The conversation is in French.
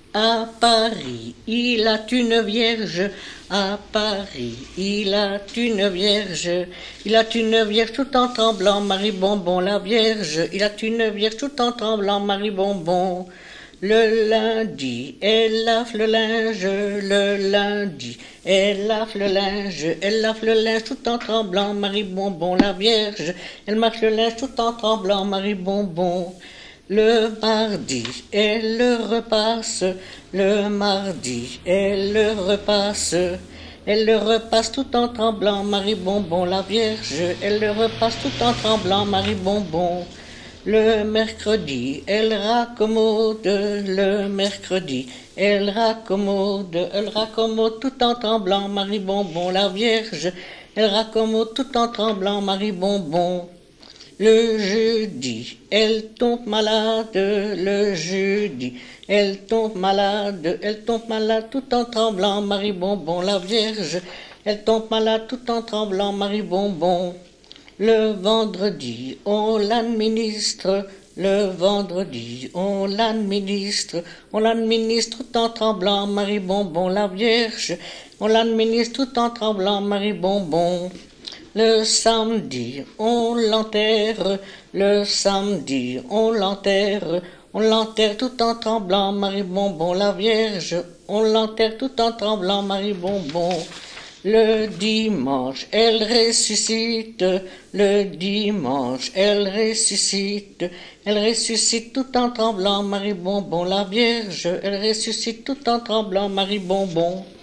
À Paris, il a une vierge. À Paris, il a une vierge. Il a une vierge tout en tremblant, Marie Bonbon la vierge. Il a une vierge tout en tremblant, Marie Bonbon. Le lundi, elle lave le linge. Le lundi, elle lave le linge. Elle lave le linge tout en tremblant, Marie Bonbon la vierge. Elle marche le linge tout en tremblant, Marie Bonbon. Le mardi, elle le repasse. Le mardi, elle le repasse. Elle le repasse tout en tremblant, Marie Bonbon la Vierge. Elle le repasse tout en tremblant, Marie Bonbon. Le mercredi, elle raccommode. Le mercredi, elle raccommode tout en tremblant, Marie Bonbon la Vierge. Elle raccommode tout en tremblant, Marie Bonbon. Le jeudi, elle tombe malade. Le jeudi, elle tombe malade tout en tremblant, Marie Bonbon la Vierge. Elle tombe malade tout en tremblant, Marie Bonbon. Le vendredi, on l'administre. Le vendredi, on l'administre tout en tremblant, Marie Bonbon la Vierge. On l'administre tout en tremblant, Marie Bonbon. Le samedi, on l'enterre. Le samedi, on l'enterre. On l'enterre tout en tremblant, Marie Bonbon la Vierge. On l'enterre tout en tremblant, Marie Bonbon. Le dimanche, elle ressuscite. Le dimanche, elle ressuscite. Elle ressuscite tout en tremblant, Marie Bonbon la Vierge. Elle ressuscite tout en tremblant, Marie Bonbon.